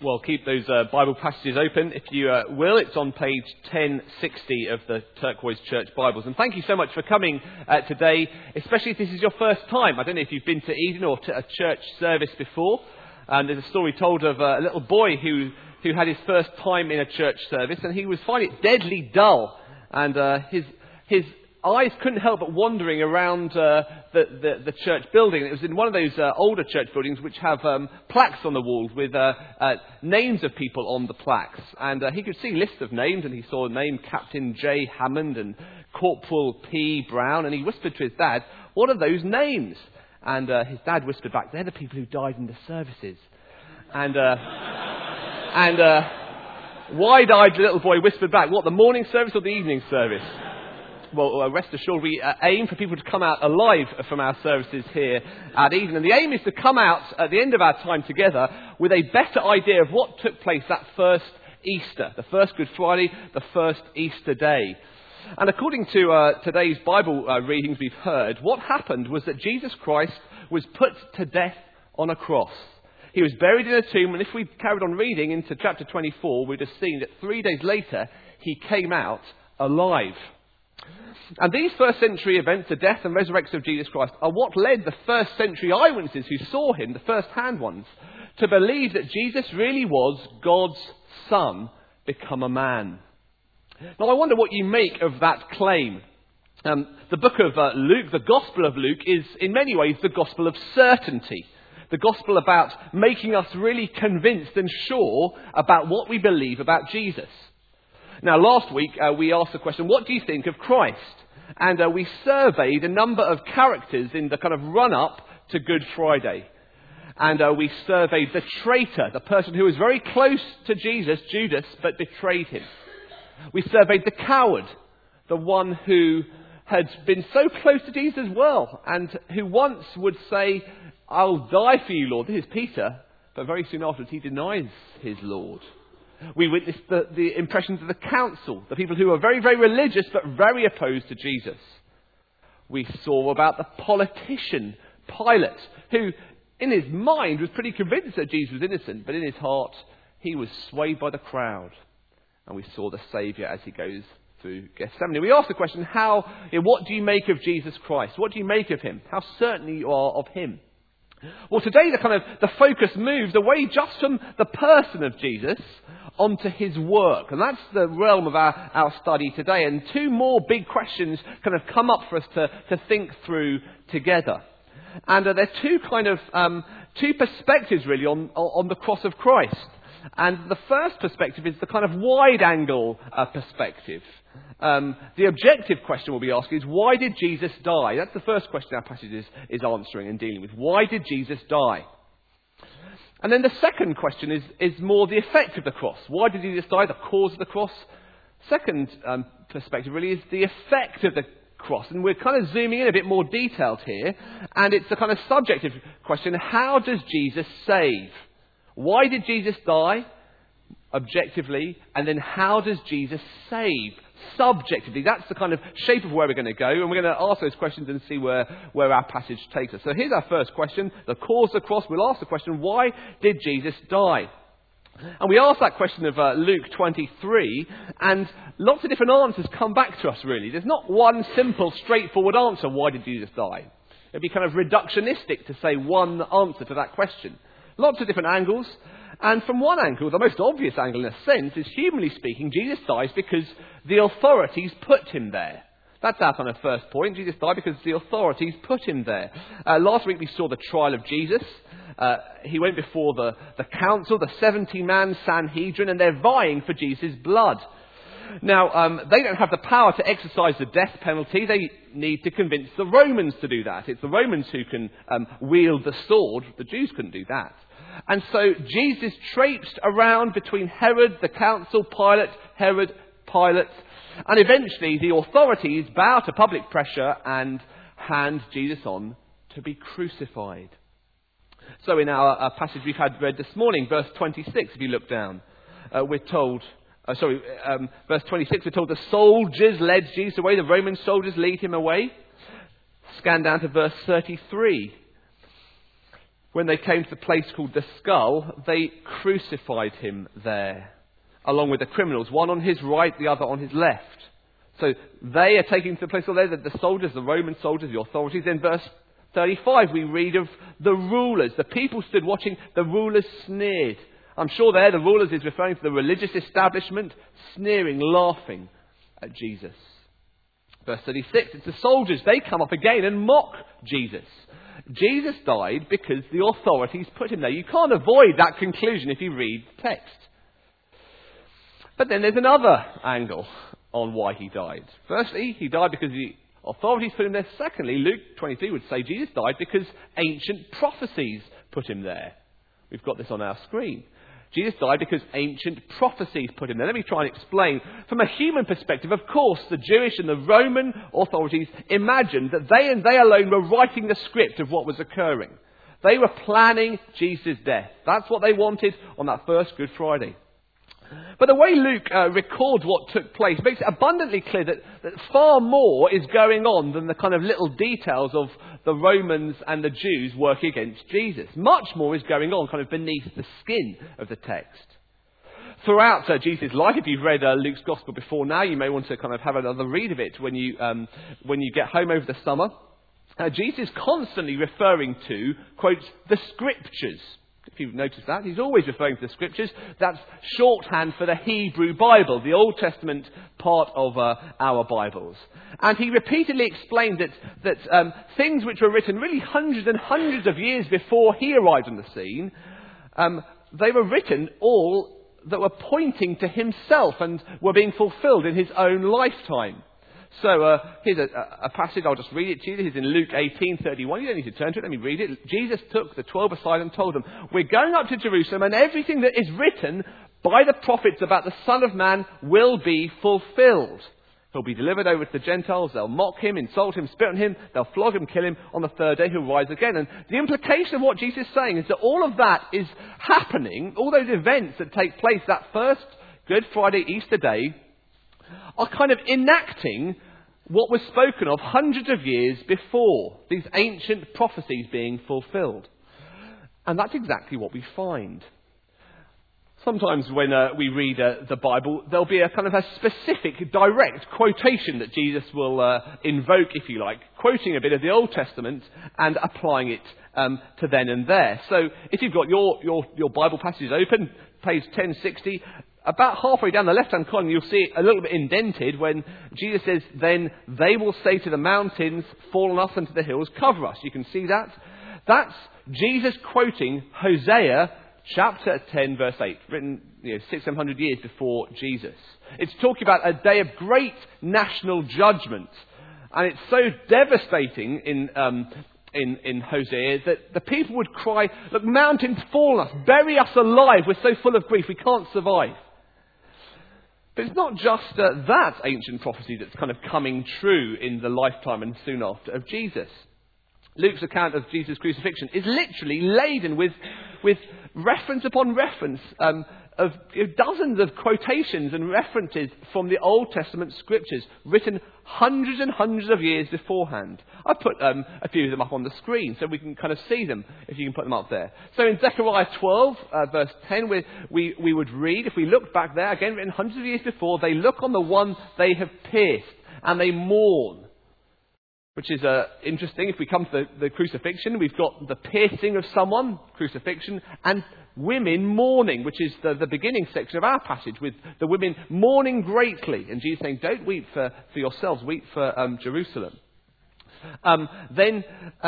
Well, keep those Bible passages open, if you will. It's on page 1060 of the Turquoise Church Bibles. And thank you so much for coming today, especially if this is your first time. I don't know if you've been to Eden or to a church service before. There's a story told of a little boy who had his first time in a church service, and he was finding it deadly dull. And his eyes couldn't help but wandering around the church building. It was in one of those older church buildings which have plaques on the walls with names of people on the plaques. And he could see lists of names, and he saw the name Captain J. Hammond and Corporal P. Brown, and he whispered to his dad, "What are those names?" And his dad whispered back, "They're the people who died in the services." And wide-eyed little boy whispered back, "What, the morning service or the evening service?" Well, rest assured, we aim for people to come out alive from our services here at Eden. And the aim is to come out at the end of our time together with a better idea of what took place that first Easter, the first Good Friday, the first Easter day. And according to today's Bible readings we've heard, what happened was that Jesus Christ was put to death on a cross. He was buried in a tomb, and if we carried on reading into chapter 24, we'd have seen that 3 days later, he came out alive. And these first century events, the death and resurrection of Jesus Christ, are what led the first century eyewitnesses who saw him, the first-hand ones, to believe that Jesus really was God's Son become a man. Now, I wonder what you make of that claim. The book of Luke, the Gospel of Luke, is in many ways the Gospel of certainty. The Gospel about making us really convinced and sure about what we believe about Jesus. Now, last week we asked the question, what do you think of Christ? And we surveyed a number of characters in the kind of run-up to Good Friday. And we surveyed the traitor, the person who was very close to Jesus, Judas, but betrayed him. We surveyed the coward, the one who had been so close to Jesus as well, and who once would say, "I'll die for you, Lord." This is Peter, but very soon afterwards he denies his Lord. We witnessed the impressions of the council, the people who were very, very religious but very opposed to Jesus. We saw about the politician, Pilate, who in his mind was pretty convinced that Jesus was innocent, but in his heart he was swayed by the crowd. And we saw the Saviour as he goes through Gethsemane. We asked the question, what do you make of Jesus Christ? What do you make of him? How certain you are of him? Well, today the focus moves away just from the person of Jesus onto his work. And that's the realm of our study today. And two more big questions kind of come up for us to think through together. And they're two perspectives really on the cross of Christ. And the first perspective is the kind of wide-angle perspective. The objective question we'll be asking is, why did Jesus die? That's the first question our passage is answering and dealing with. Why did Jesus die? And then the second question is more the effect of the cross. Why did Jesus die? The cause of the cross. Second perspective really is the effect of the cross. And we're kind of zooming in a bit more detailed here. And it's a kind of subjective question. How does Jesus save? Why did Jesus die? Objectively. And then how does Jesus save? Subjectively. That's the kind of shape of where we're going to go, and we're going to ask those questions and see where our passage takes us. So here's our first question, the cause of the cross. We'll ask the question, why did Jesus die? And we ask that question of Luke 23, and lots of different answers come back to us, really. There's not one simple, straightforward answer, why did Jesus die? It'd be kind of reductionistic to say one answer to that question. Lots of different angles. And from one angle, the most obvious angle in a sense, is humanly speaking, Jesus dies because the authorities put him there. That's our kind of first point. Jesus died because the authorities put him there. Last week we saw the trial of Jesus. He went before the council, the 70-man Sanhedrin, and they're vying for Jesus' blood. Now, they don't have the power to exercise the death penalty. They need to convince the Romans to do that. It's the Romans who can wield the sword. The Jews couldn't do that. And so Jesus traipsed around between Herod, the council, Pilate, Herod, Pilate, and eventually the authorities bow to public pressure and hand Jesus on to be crucified. So in our passage we've had read this morning, verse 26, if you look down, we're told, verse 26, we're told the soldiers led Jesus away, the Roman soldiers lead him away. Scan down to verse 33. when they came to the place called the Skull, they crucified him there, along with the criminals, one on his right, the other on his left. So they are taken to the place where the soldiers, the Roman soldiers, the authorities. In verse 35 we read of the rulers. The people stood watching, the rulers sneered. I'm sure there the rulers is referring to the religious establishment, sneering, laughing at Jesus. Verse 36, it's the soldiers, they come up again and mock Jesus. Jesus died because the authorities put him there. You can't avoid that conclusion if you read the text. But then there's another angle on why he died. Firstly, he died because the authorities put him there. Secondly, Luke 23 would say Jesus died because ancient prophecies put him there. We've got this on our screen. Jesus died because ancient prophecies put him there. Let me try and explain. From a human perspective, of course, the Jewish and the Roman authorities imagined that they and they alone were writing the script of what was occurring. They were planning Jesus' death. That's what they wanted on that first Good Friday. But the way Luke records what took place makes it abundantly clear that far more is going on than the kind of little details of the Romans and the Jews working against Jesus. Much more is going on kind of beneath the skin of the text. Throughout Jesus' life, if you've read Luke's Gospel before now, you may want to kind of have another read of it when you get home over the summer. Jesus is constantly referring to, quote, the Scriptures. If you've noticed that, he's always referring to the Scriptures. That's shorthand for the Hebrew Bible, the Old Testament part of our Bibles. And he repeatedly explained that things which were written really hundreds and hundreds of years before he arrived on the scene, they were written all that were pointing to himself and were being fulfilled in his own lifetime. So here's a passage, I'll just read it to you. This is in Luke 18:31. You don't need to turn to it, let me read it. Jesus took the 12 aside and told them, "We're going up to Jerusalem, and everything that is written by the prophets about the Son of Man will be fulfilled. He'll be delivered over to the Gentiles, they'll mock him, insult him, spit on him, they'll flog him, kill him. On the third day he'll rise again." And the implication of what Jesus is saying is that all of that is happening, all those events that take place that first Good Friday, Easter day, are kind of enacting what was spoken of hundreds of years before, these ancient prophecies being fulfilled. And that's exactly what we find. Sometimes when we read the Bible, there'll be a kind of a specific, direct quotation that Jesus will invoke, if you like, quoting a bit of the Old Testament and applying it to then and there. So if you've got your Bible passages open, page 1060, about halfway down the left-hand column, you'll see it a little bit indented when Jesus says, "Then they will say to the mountains, 'Fall on us,' and to the hills, 'Cover us.'" You can see that. That's Jesus quoting Hosea chapter 10, verse 8, written 600-700 years before Jesus. It's talking about a day of great national judgment. And it's so devastating in Hosea that the people would cry, "Look, mountains, fall on us, bury us alive, we're so full of grief, we can't survive." But it's not just that ancient prophecy that's kind of coming true in the lifetime and soon after of Jesus. Luke's account of Jesus' crucifixion is literally laden with reference upon reference of dozens of quotations and references from the Old Testament scriptures written hundreds and hundreds of years beforehand. I've put a few of them up on the screen so we can kind of see them, if you can put them up there. So in Zechariah 12, verse 10, we would read, if we look back there, again written hundreds of years before, "They look on the one they have pierced, and they mourn." Which is interesting. If we come to the crucifixion, we've got the piercing of someone, crucifixion, and women mourning, which is the beginning section of our passage, with the women mourning greatly. And Jesus saying, "Don't weep for yourselves, weep for Jerusalem." Then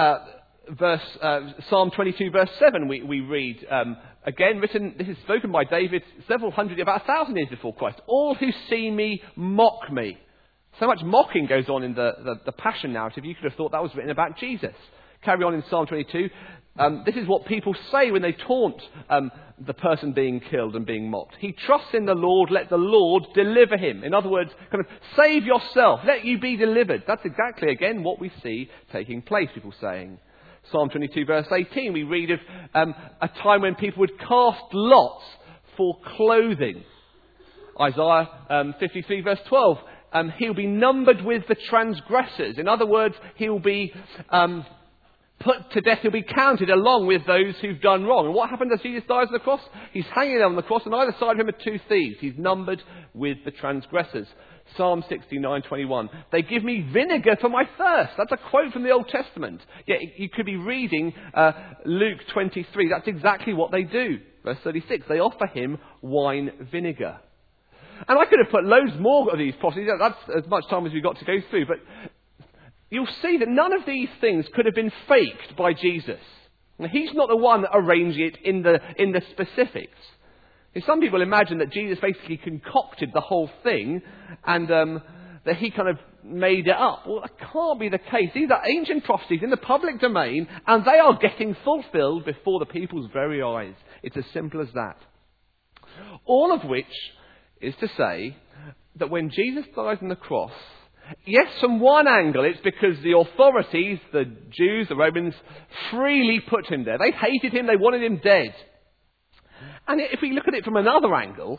Psalm 22, verse 7, we read, again written, this is spoken by David about 1,000 years before Christ. "All who see me mock me." So much mocking goes on in the Passion narrative, you could have thought that was written about Jesus. Carry on in Psalm 22. This is what people say when they taunt the person being killed and being mocked. "He trusts in the Lord, let the Lord deliver him." In other words, kind of, save yourself, let you be delivered. That's exactly, again, what we see taking place, people saying. Psalm 22, verse 18, we read of a time when people would cast lots for clothing. Isaiah 53, verse 12. "He'll be numbered with the transgressors." In other words, he'll be put to death. He'll be counted along with those who've done wrong. And what happened as Jesus dies on the cross? He's hanging there on the cross, and either side of him are two thieves. He's numbered with the transgressors. Psalm 69:21. They give me vinegar for my thirst. That's a quote from the Old Testament. Yeah, you could be reading Luke 23. That's exactly what they do. Verse 36. They offer him wine vinegar. And I could have put loads more of these prophecies. That's as much time as we've got to go through. But you'll see that none of these things could have been faked by Jesus. Now, he's not the one arranging it in the specifics. Some people imagine that Jesus basically concocted the whole thing and that he kind of made it up. Well, that can't be the case. These are ancient prophecies in the public domain, and they are getting fulfilled before the people's very eyes. It's as simple as that. All of which is to say that when Jesus dies on the cross, yes, from one angle, it's because the authorities, the Jews, the Romans, freely put him there. They hated him, they wanted him dead. And if we look at it from another angle,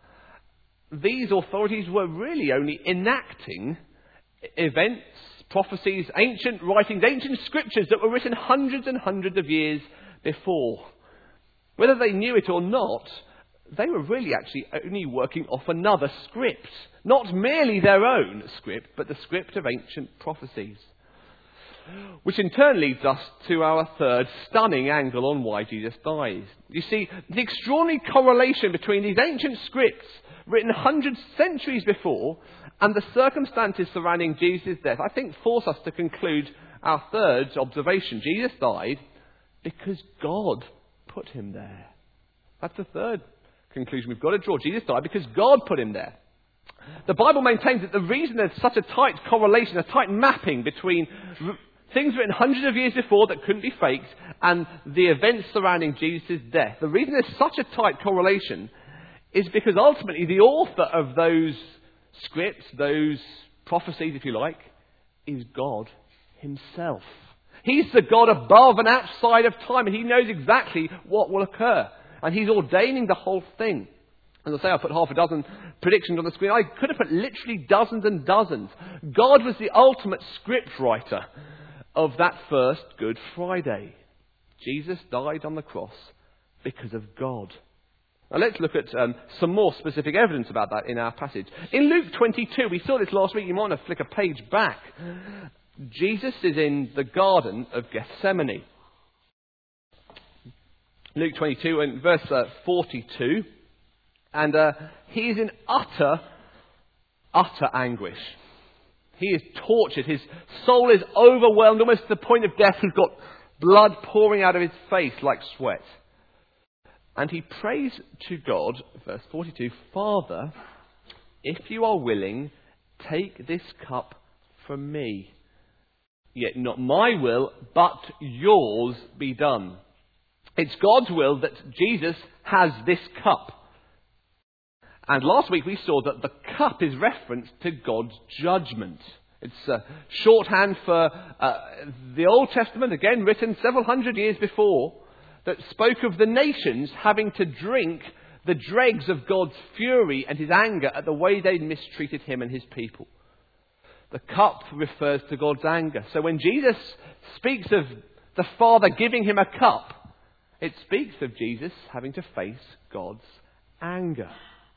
these authorities were really only enacting events, prophecies, ancient writings, ancient scriptures that were written hundreds and hundreds of years before. Whether they knew it or not, they were really actually only working off another script. Not merely their own script, but the script of ancient prophecies. Which in turn leads us to our third stunning angle on why Jesus dies. You see, the extraordinary correlation between these ancient scripts written hundreds, centuries before, and the circumstances surrounding Jesus' death, I think force us to conclude our third observation. Jesus died because God put him there. That's the third conclusion we've got to draw. Jesus died because God put him there. The Bible maintains that the reason there's such a tight correlation, a tight mapping between things written hundreds of years before that couldn't be faked and the events surrounding Jesus' death, the reason there's such a tight correlation is because ultimately the author of those scripts, those prophecies, if you like, is God himself. He's the God above and outside of time, and he knows exactly what will occur. And he's ordaining the whole thing. As I say, I put half a dozen predictions on the screen. I could have put literally dozens and dozens. God was the ultimate script writer of that first Good Friday. Jesus died on the cross because of God. Now let's look at some more specific evidence about that in our passage. In Luke 22, we saw this last week. You might want to flick a page back. Jesus is in the Garden of Gethsemane. Luke 22 and verse 42. And he is in utter anguish. He is tortured. His soul is overwhelmed, almost to the point of death. He's got blood pouring out of his face like sweat. And he prays to God, verse 42, Father, if you are willing, take this cup from me. Yet not my will, but yours be done. It's God's will that Jesus has this cup. And last week we saw that the cup is reference to God's judgment. It's shorthand for the Old Testament, again written several hundred years before, that spoke of the nations having to drink the dregs of God's fury and his anger at the way they'd mistreated him and his people. The cup refers to God's anger. So when Jesus speaks of the Father giving him a cup, it speaks of Jesus having to face God's anger.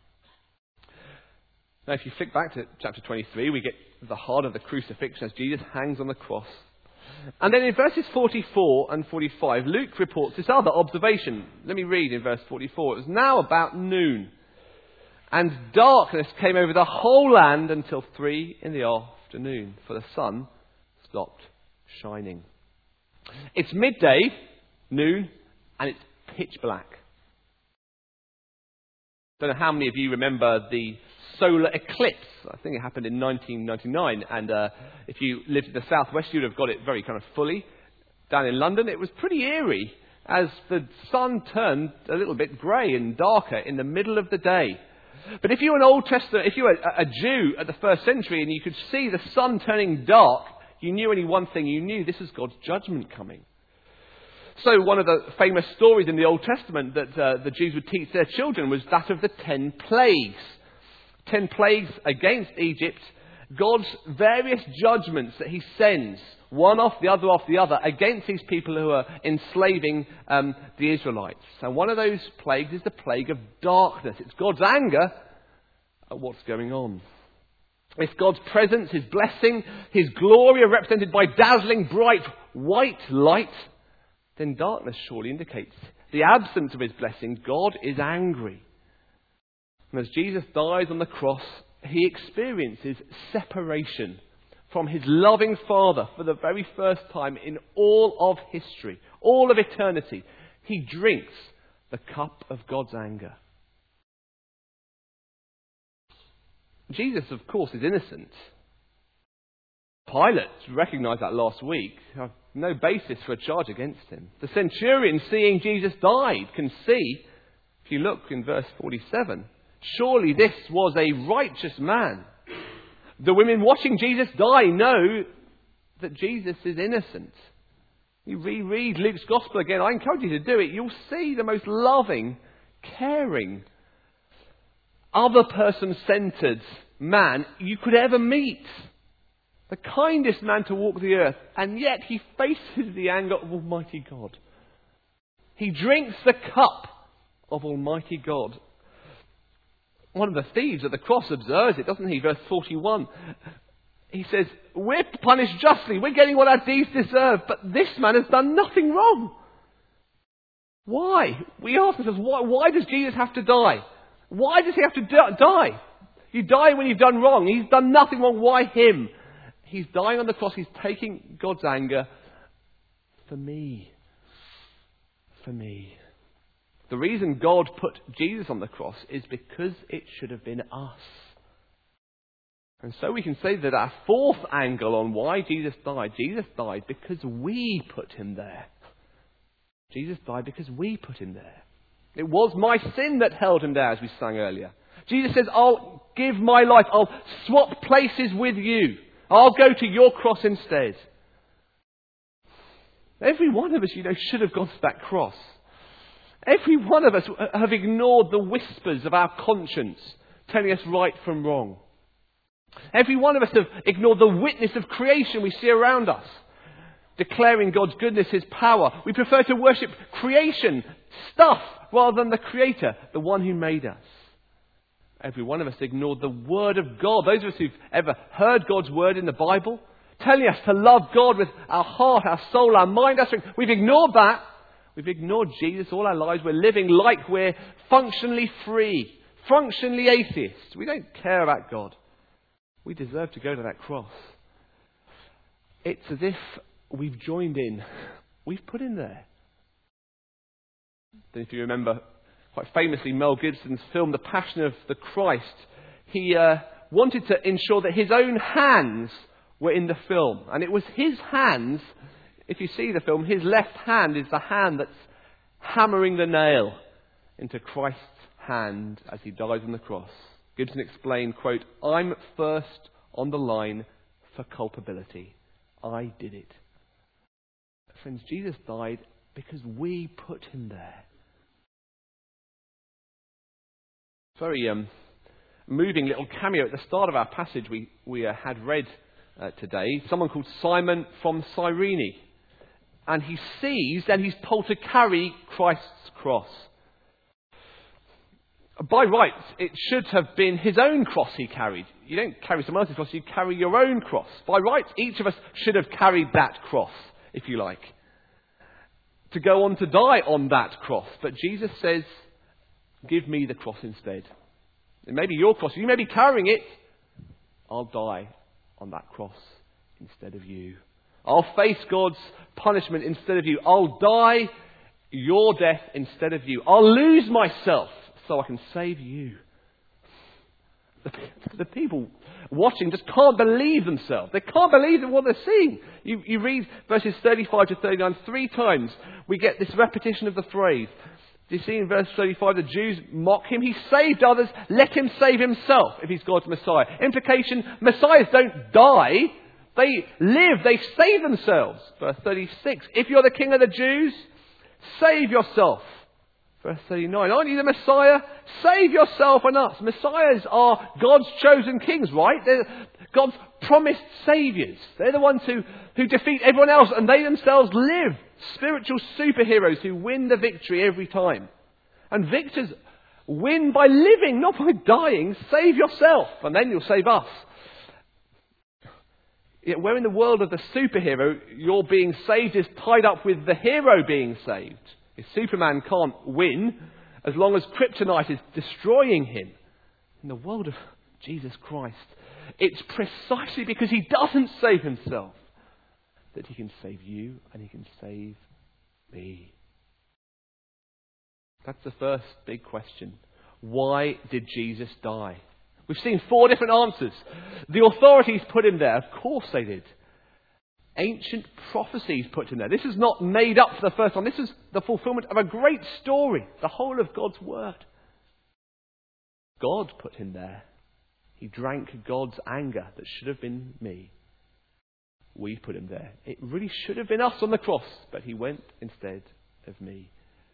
Now, if you flick back to chapter 23, we get the heart of the crucifixion as Jesus hangs on the cross. And then in verses 44 and 45, Luke reports this other observation. Let me read in verse 44. It was now about noon, and darkness came over the whole land until 3 p.m, for the sun stopped shining. It's midday, noon, and it's pitch black. Don't know how many of you remember the solar eclipse. I think it happened in 1999, and if you lived in the southwest, you'd have got it very kind of fully. Down in London, it was pretty eerie as the sun turned a little bit grey and darker in the middle of the day. But if you were an Old Testament, if you were a Jew at the first century and you could see the sun turning dark, you knew only one thing. You knew this is God's judgment coming. So one of the famous stories in the Old Testament that the Jews would teach their children was that of the 10 plagues. 10 plagues against Egypt God's various judgments that he sends, one off the other, against these people who are enslaving the Israelites. And one of those plagues is the plague of darkness. It's God's anger at what's going on. If God's presence, his blessing, his glory are represented by dazzling, bright, white light, then darkness surely indicates the absence of his blessing. God is angry. And as Jesus dies on the cross, he experiences separation from his loving Father for the very first time in all of history, all of eternity. He drinks the cup of God's anger. Jesus, of course, is innocent. Pilate recognised that last week. No basis for a charge against him. The centurion, seeing Jesus died, can see, if you look in verse 47, surely this was a righteous man. The women watching Jesus die know that Jesus is innocent. You reread Luke's Gospel again. I encourage you to do it. You'll see the most loving, caring, other person-centred man you could ever meet. The kindest man to walk the earth. And yet he faces the anger of Almighty God. He drinks the cup of Almighty God. One of the thieves at the cross observes it, doesn't he? Verse 41. He says, we're punished justly. We're getting what our deeds deserve. But this man has done nothing wrong. Why? We ask ourselves, why does Jesus have to die? Why does he have to die? You die when you've done wrong. He's done nothing wrong. Why him? He's dying on the cross. He's taking God's anger for me. For me. The reason God put Jesus on the cross is because it should have been us. And so we can say that our fourth angle on why Jesus died because we put him there. Jesus died because we put him there. It was my sin that held him there, as we sang earlier. Jesus says, I'll give my life. I'll swap places with you. I'll go to your cross instead. Every one of us, should have gone to that cross. Every one of us have ignored the whispers of our conscience telling us right from wrong. Every one of us have ignored the witness of creation we see around us, declaring God's goodness, his power. We prefer to worship creation, stuff, rather than the Creator, the one who made us. Every one of us ignored the Word of God. Those of us who've ever heard God's Word in the Bible, telling us to love God with our heart, our soul, our mind, our strength. We've ignored that. We've ignored Jesus all our lives. We're living like we're functionally free, functionally atheists. We don't care about God. We deserve to go to that cross. It's as if we've joined in. We've put him there. Then if you remember, quite famously, Mel Gibson's film, The Passion of the Christ, he wanted to ensure that his own hands were in the film. And it was his hands, if you see the film, his left hand is the hand that's hammering the nail into Christ's hand as he dies on the cross. Gibson explained, quote, I'm first on the line for culpability. I did it. Friends, Jesus died because we put him there. Very moving little cameo at the start of our passage we had read today. Someone called Simon from Cyrene. And he sees and he's told to carry Christ's cross. By rights, it should have been his own cross he carried. You don't carry someone else's cross, you carry your own cross. By rights, each of us should have carried that cross, if you like, to go on to die on that cross. But Jesus says, give me the cross instead. It may be your cross, you may be carrying it. I'll die on that cross instead of you. I'll face God's punishment instead of you. I'll die your death instead of you. I'll lose myself so I can save you. The people watching just can't believe themselves. They can't believe what they're seeing. You read verses 35 to 39 3 times. We get this repetition of the phrase. Do you see in verse 35 the Jews mock him? He saved others. Let him save himself if he's God's Messiah. Implication, Messiahs don't die. They live. They save themselves. Verse 36. If you're the king of the Jews, save yourself. Verse 39. Aren't you the Messiah? Save yourself and us. Messiahs are God's chosen kings, right? God's promised saviours. They're the ones who defeat everyone else, and they themselves live. Spiritual superheroes who win the victory every time. And victors win by living, not by dying. Save yourself, and then you'll save us. Yet where in the world of the superhero, your being saved is tied up with the hero being saved. If Superman can't win, as long as kryptonite is destroying him. In the world of Jesus Christ, it's precisely because he doesn't save himself that he can save you and he can save me. That's the first big question. Why did Jesus die? We've seen 4 different answers. The authorities put him there. Of course they did. Ancient prophecies put him there. This is not made up for the first time. This is the fulfillment of a great story. The whole of God's word. God put him there. He drank God's anger that should have been me. We put him there. It really should have been us on the cross, but he went instead of me.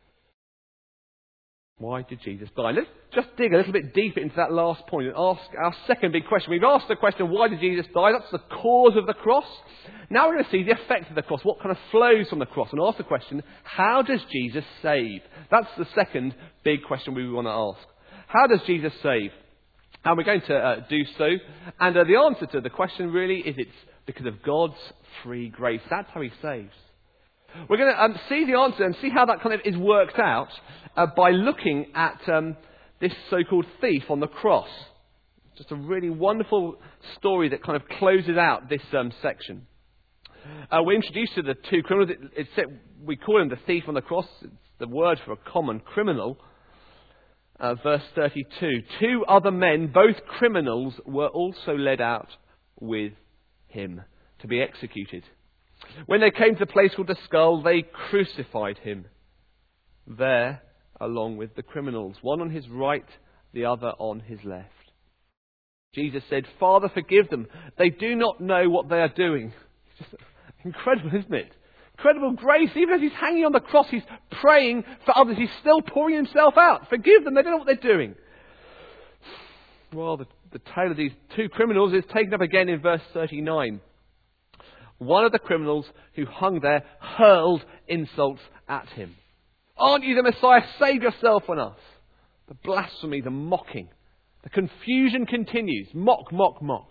Why did Jesus die? Let's just dig a little bit deeper into that last point and ask our second big question. We've asked the question, why did Jesus die? That's the cause of the cross. Now we're going to see the effect of the cross, what kind of flows from the cross, and ask the question, how does Jesus save? That's the second big question we want to ask. How does Jesus save? And we're going to do so. And the answer to the question really is it's because of God's free grace. That's how he saves. We're going to see the answer and see how that kind of is worked out by looking at this so-called thief on the cross. Just a really wonderful story that kind of closes out this section. We're introduced to the 2 criminals. We call him the thief on the cross. It's the word for a common criminal. Verse 32. 2 other men, both criminals, were also led out with him to be executed. When they came to the place called the Skull, they crucified him there along with the criminals, one on his right, the other on his left. Jesus said, Father, forgive them. They do not know what they are doing. It's just incredible, isn't it? Incredible grace. Even as he's hanging on the cross, he's praying for others. He's still pouring himself out. Forgive them. They don't know what they're doing. Well, the tale of these 2 criminals is taken up again in verse 39. One of the criminals who hung there hurled insults at him. Aren't you the Messiah? Save yourself on us. The blasphemy, the mocking. The confusion continues. Mock, mock, mock.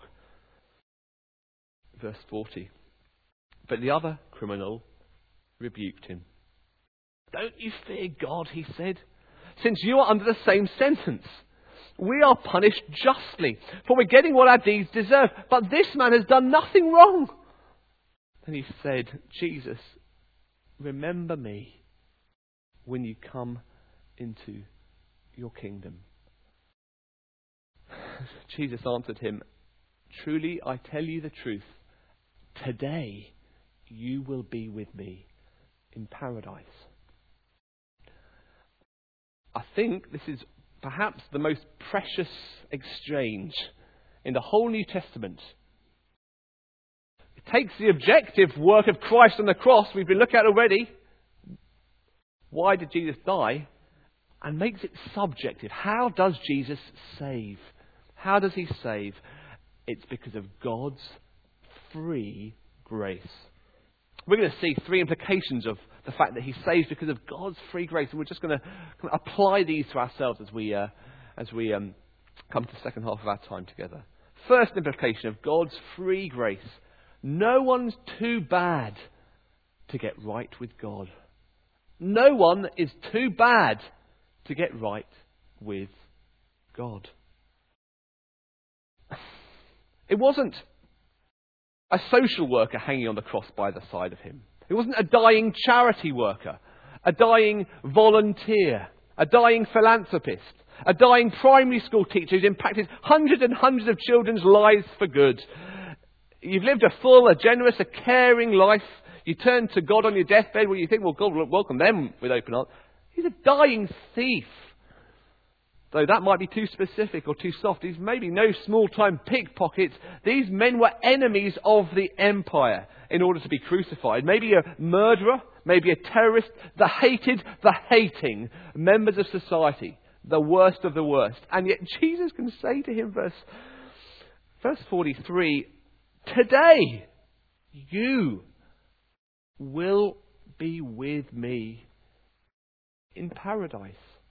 Verse 40. But the other criminal rebuked him. Don't you fear God, he said, since you are under the same sentence. We are punished justly, for we're getting what our deeds deserve. But this man has done nothing wrong. Then he said, Jesus, remember me when you come into your kingdom. Jesus answered him, truly I tell you the truth. Today you will be with me in paradise. I think this is perhaps the most precious exchange in the whole New Testament. It takes the objective work of Christ on the cross we've been looking at already. Why did Jesus die? And makes it subjective. How does Jesus save? How does he save? It's because of God's free grace. We're going to see 3 implications of the fact that he saves because of God's free grace. And we're just going to apply these to ourselves as we come to the second half of our time together. First implication of God's free grace. No one's too bad to get right with God. No one is too bad to get right with God. It wasn't a social worker hanging on the cross by the side of him. It wasn't a dying charity worker, a dying volunteer, a dying philanthropist, a dying primary school teacher who's impacted hundreds and hundreds of children's lives for good. You've lived a full, a generous, a caring life. You turn to God on your deathbed where you think, well, God will welcome them with open arms. He's a dying thief. Though that might be too specific or too soft. He's maybe no small-time pickpockets. These men were enemies of the empire in order to be crucified. Maybe a murderer, maybe a terrorist, the hated, the hating members of society, the worst of the worst. And yet Jesus can say to him, verse Verse 43, today you will be with me in paradise.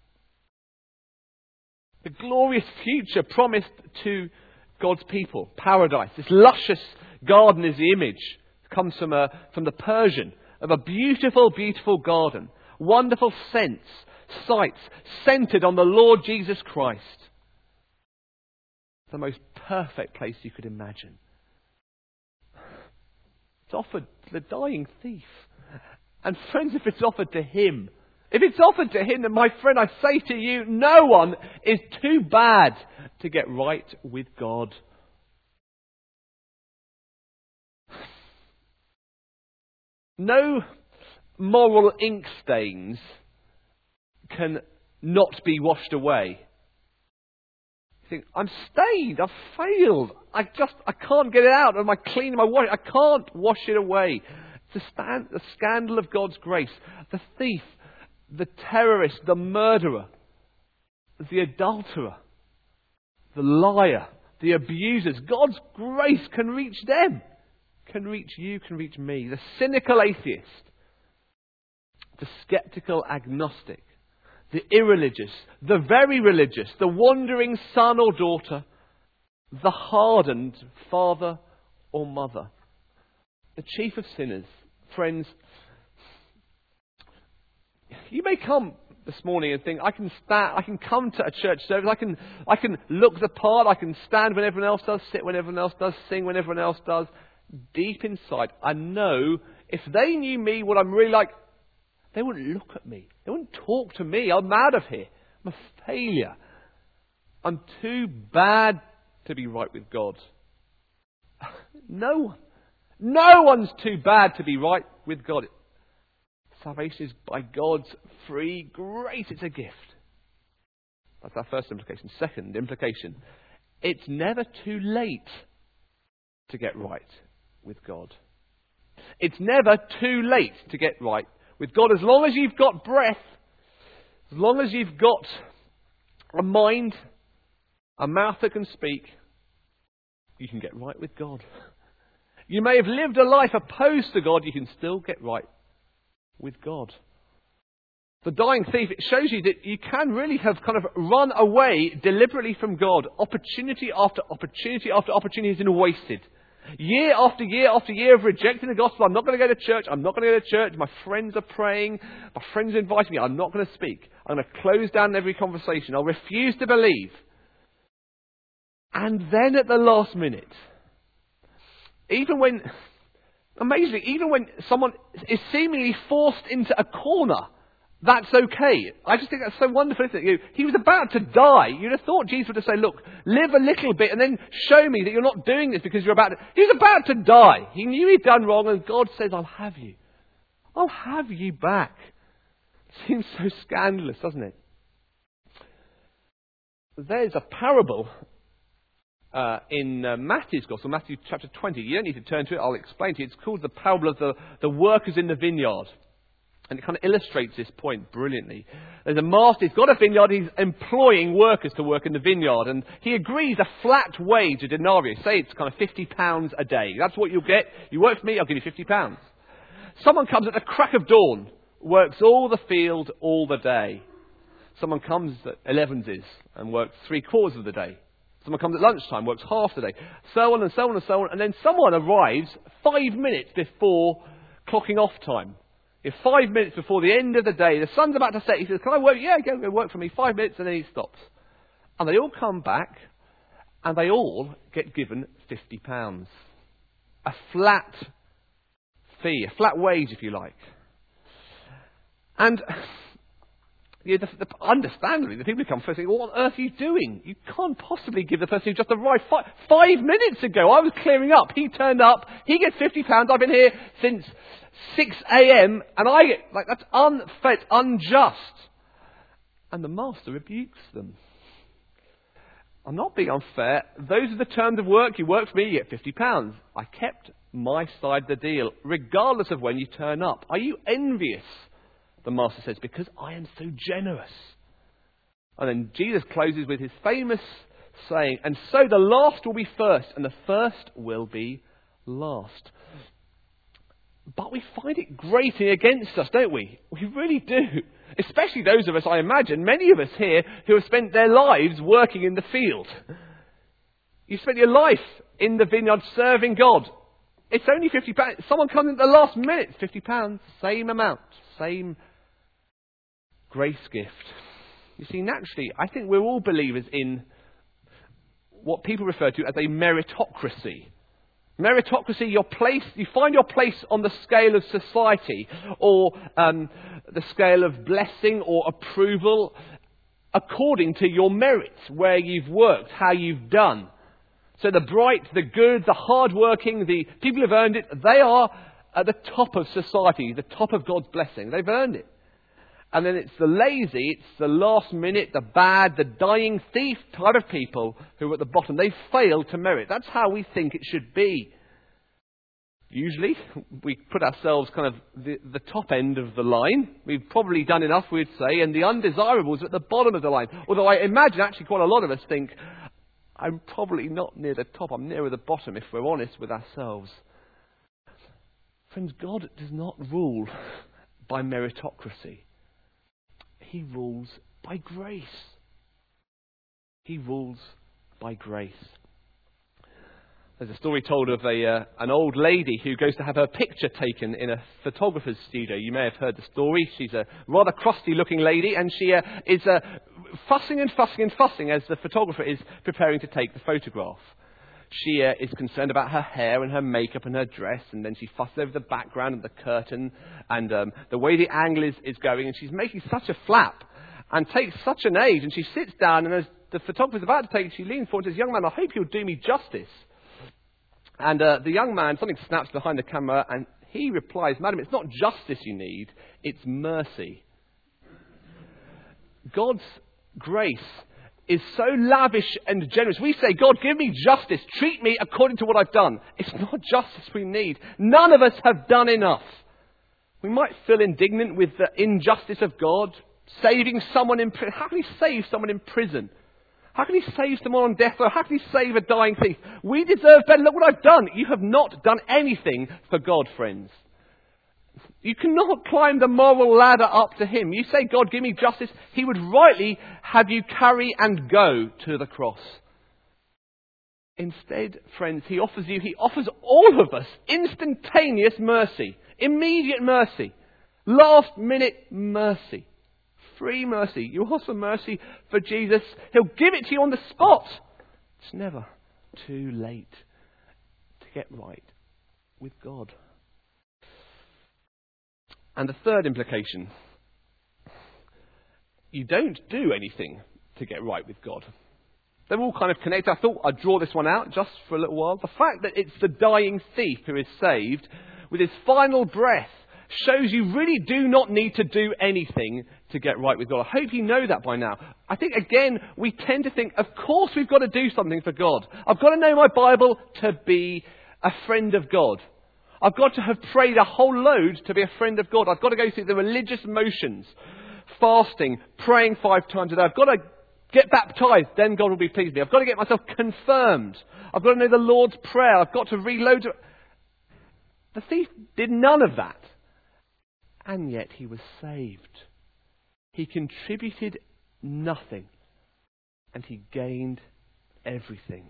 The glorious future promised to God's people, paradise. This luscious garden is the image. It comes from the Persian of a beautiful, beautiful garden. Wonderful scents, sights, centered on the Lord Jesus Christ. The most perfect place you could imagine. It's offered to the dying thief. And friends, if it's offered to him, then my friend, I say to you, no one is too bad to get right with God. No moral ink stains can not be washed away. You think, I'm stained, I've failed, I can't get it out of my clean, my wash, I can't wash it away. It's the scandal of God's grace. The thief, the terrorist, the murderer, the adulterer, the liar, the abusers. God's grace can reach them, can reach you, can reach me. The cynical atheist, the skeptical agnostic, the irreligious, the very religious, the wandering son or daughter, the hardened father or mother, the chief of sinners. Friends, you may come this morning and think, I can come to a church service, I can look the part, I can stand when everyone else does, sit when everyone else does, sing when everyone else does. Deep inside, I know if they knew me, what I'm really like, they wouldn't look at me. They wouldn't talk to me. I'm out of here. I'm a failure. I'm too bad to be right with God. No one's too bad to be right with God. Salvation is by God's free grace. It's a gift. That's our first implication. Second implication, it's never too late to get right with God. It's never too late to get right with God. As long as you've got breath, as long as you've got a mind, a mouth that can speak, you can get right with God. You may have lived a life opposed to God, you can still get right with God. The dying thief, it shows you that you can really have kind of run away deliberately from God. Opportunity after opportunity after opportunity has been wasted. Year after year after year of rejecting the gospel. I'm not going to go to church. I'm not going to go to church. My friends are praying. My friends are inviting me. I'm not going to speak. I'm going to close down every conversation. I'll refuse to believe. And then at the last minute, amazingly, even when someone is seemingly forced into a corner, that's okay. I just think that's so wonderful, isn't it? He was about to die. You'd have thought Jesus would have said, look, live a little bit and then show me that you're not doing this because you're about to... He was about to die. He knew he'd done wrong and God says, I'll have you. I'll have you back. Seems so scandalous, doesn't it? There's a parable in Matthew's Gospel, Matthew chapter 20. You don't need to turn to it, I'll explain to you. It's called the parable of the workers in the vineyard. And it kind of illustrates this point brilliantly. There's a master, he's got a vineyard, he's employing workers to work in the vineyard. And he agrees a flat wage, a denarius. Say it's kind of £50 a day. That's what you'll get. You work for me, I'll give you £50. Someone comes at the crack of dawn, works all the field all the day. Someone comes at 11s and works 3/4 of the day. Someone comes at lunchtime, works half the day. So on and so on and so on. And then someone arrives 5 minutes before clocking off time. If 5 minutes before the end of the day, the sun's about to set, he says, can I work? Yeah, go work for me. 5 minutes, and then he stops. And they all come back, and they all get given £50. A flat fee, a flat wage, if you like. And understandably, the people who come first think, what on earth are you doing? You can't possibly give the person who just arrived 5 minutes ago. I was clearing up. He turned up. He gets £50. I've been here since 6 a.m. and I get, that's unfair, unjust. And the master rebukes them. I'm not being unfair. Those are the terms of work. You work for me, you get £50. I kept my side of the deal, regardless of when you turn up. Are you envious? The master says, because I am so generous. And then Jesus closes with his famous saying. And so the last will be first, and the first will be last. But we find it grating against us, don't we? We really do. Especially those of us, I imagine, many of us here who have spent their lives working in the field. You've spent your life in the vineyard serving God. It's only £50. Someone comes in at the last minute, £50, same amount, same grace gift. You see, naturally, I think we're all believers in what people refer to as a meritocracy. Meritocracy, you find your place on the scale of society, or the scale of blessing or approval, according to your merits, where you've worked, how you've done. So the bright, the good, the hard-working, the people who've earned it, they are at the top of society, the top of God's blessing. They've earned it. And then it's the lazy, it's the last minute, the bad, the dying thief type of people who are at the bottom. They fail to merit. That's how we think it should be. Usually, we put ourselves kind of the top end of the line. We've probably done enough, we'd say, and the undesirables are at the bottom of the line. Although I imagine actually quite a lot of us think, I'm probably not near the top, I'm nearer the bottom if we're honest with ourselves. Friends, God does not rule by meritocracy. He rules by grace. He rules by grace. There's a story told of an old lady who goes to have her picture taken in a photographer's studio. You may have heard the story. She's a rather crusty-looking lady, and she is fussing and fussing and fussing as the photographer is preparing to take the photograph. She is concerned about her hair and her makeup and her dress, and then she fusses over the background and the curtain and the way the angle is going, and she's making such a flap and takes such an age, and she sits down, and as the photographer's about to take it, she leans forward and says, "Young man, I hope you'll do me justice." And the young man, something snaps behind the camera, and he replies, "Madam, it's not justice you need, it's mercy." God's grace is so lavish and generous. We say, "God, give me justice. Treat me according to what I've done." It's not justice we need. None of us have done enough. We might feel indignant with the injustice of God, saving someone in prison. How can he save someone in prison? How can he save someone on death row? How can he save a dying thief? We deserve better. Look what I've done. You have not done anything for God, friends. You cannot climb the moral ladder up to him. You say, "God, give me justice." He would rightly have you carry and go to the cross. Instead, friends, he offers all of us instantaneous mercy, immediate mercy, last minute mercy. Free mercy. You ask for mercy for Jesus, he'll give it to you on the spot. It's never too late to get right with God. And the third implication, you don't do anything to get right with God. They're all kind of connected. I thought I'd draw this one out just for a little while. The fact that it's the dying thief who is saved with his final breath shows you really do not need to do anything to get right with God. I hope you know that by now. I think, again, we tend to think, of course we've got to do something for God. I've got to know my Bible to be a friend of God. I've got to have prayed a whole load to be a friend of God. I've got to go through the religious motions, fasting, praying 5 times a day. I've got to get baptized, then God will be pleased with me. I've got to get myself confirmed. I've got to know the Lord's Prayer. I've got to reload. The thief did none of that. And yet he was saved. He contributed nothing. And he gained everything.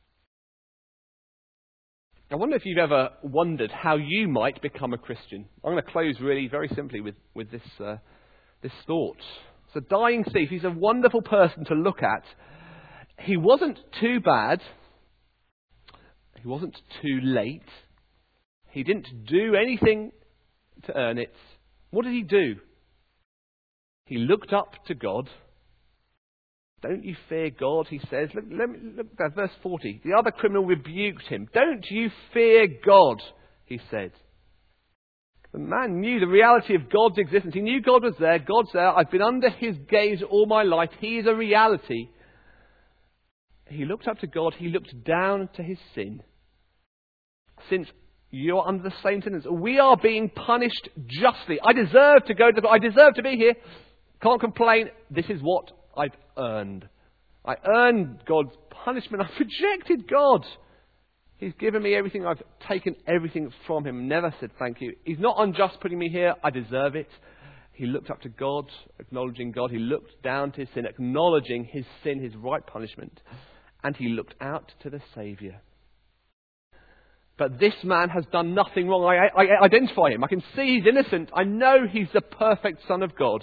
I wonder if you've ever wondered how you might become a Christian. I'm going to close really very simply with this thought. It's a dying thief. He's a wonderful person to look at. He wasn't too bad. He wasn't too late. He didn't do anything to earn it. What did he do? He looked up to God. Don't you fear God, he says. Look at verse 40. The other criminal rebuked him. Don't you fear God, he said. The man knew the reality of God's existence. He knew God was there. God's there. I've been under his gaze all my life. He is a reality. He looked up to God. He looked down to his sin. Since you're under the same sentence, we are being punished justly. I deserve to go to God. I deserve to be here. Can't complain. This is what I've earned. I earned God's punishment. I've rejected God. He's given me everything. I've taken everything from him. Never said thank you. He's not unjust putting me here. I deserve it. He looked up to God, acknowledging God. He looked down to his sin, acknowledging his sin, his right punishment. And he looked out to the Saviour. But this man has done nothing wrong. I identify him. I can see he's innocent. I know he's the perfect Son of God.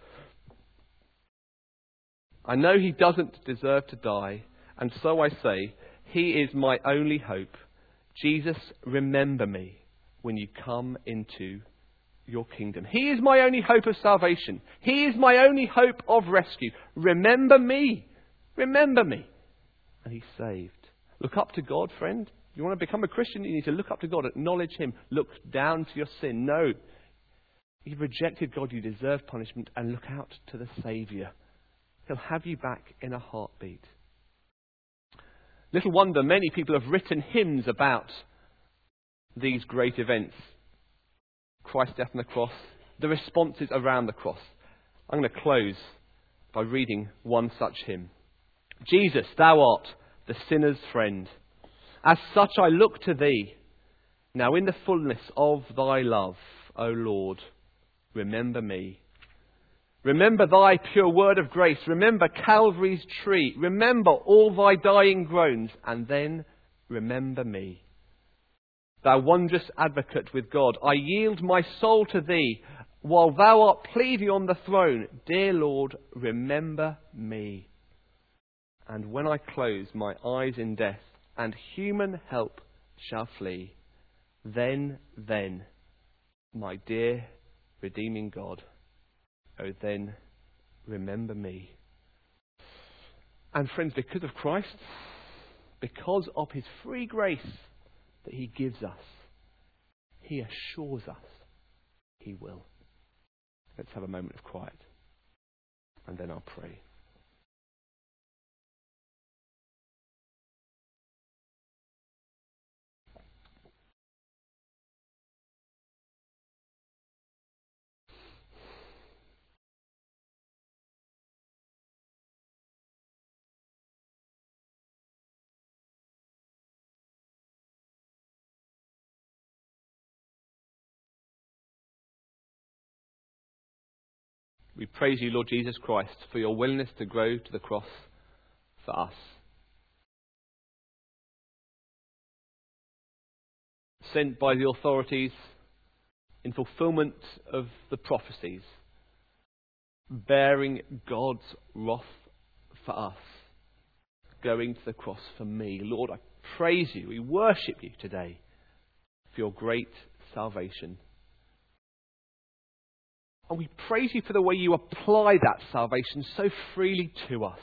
I know he doesn't deserve to die. And so I say, he is my only hope. Jesus, remember me when you come into your kingdom. He is my only hope of salvation. He is my only hope of rescue. Remember me. Remember me. And he's saved. Look up to God, friend. You want to become a Christian, you need to look up to God, acknowledge him, look down to your sin. No, you've rejected God, you deserve punishment, and look out to the Saviour. He'll have you back in a heartbeat. Little wonder many people have written hymns about these great events. Christ's death on the cross, the responses around the cross. I'm going to close by reading one such hymn. Jesus, thou art the sinner's friend. As such I look to thee. Now in the fullness of thy love, O Lord, remember me. Remember thy pure word of grace. Remember Calvary's tree. Remember all thy dying groans. And then remember me. Thou wondrous advocate with God, I yield my soul to thee. While thou art pleading on the throne, dear Lord, remember me. And when I close my eyes in death, and human help shall flee, then, my dear redeeming God, oh then, remember me. And friends, because of Christ, because of his free grace that he gives us, he assures us he will. Let's have a moment of quiet, and then I'll pray. We praise you, Lord Jesus Christ, for your willingness to go to the cross for us. Sent by the authorities in fulfillment of the prophecies, bearing God's wrath for us, going to the cross for me. Lord, I praise you, we worship you today for your great salvation. And we praise you for the way you apply that salvation so freely to us.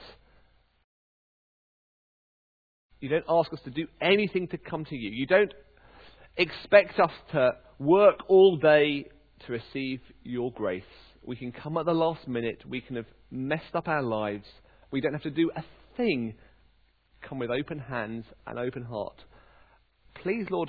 You don't ask us to do anything to come to you. You don't expect us to work all day to receive your grace. We can come at the last minute. We can have messed up our lives. We don't have to do a thing. Come with open hands and open heart. Please, Lord,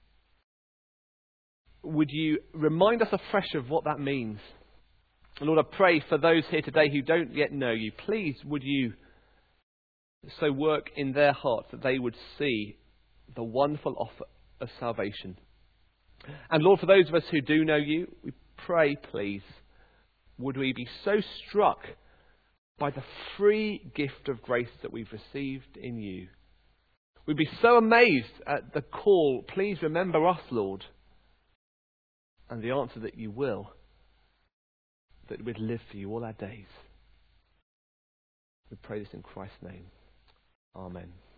would you remind us afresh of what that means? Lord, I pray for those here today who don't yet know you. Please, would you so work in their hearts that they would see the wonderful offer of salvation. And Lord, for those of us who do know you, we pray, please, would we be so struck by the free gift of grace that we've received in you. We'd be so amazed at the call, please remember us, Lord, and the answer that you will, that we'd live for you all our days. We pray this in Christ's name. Amen.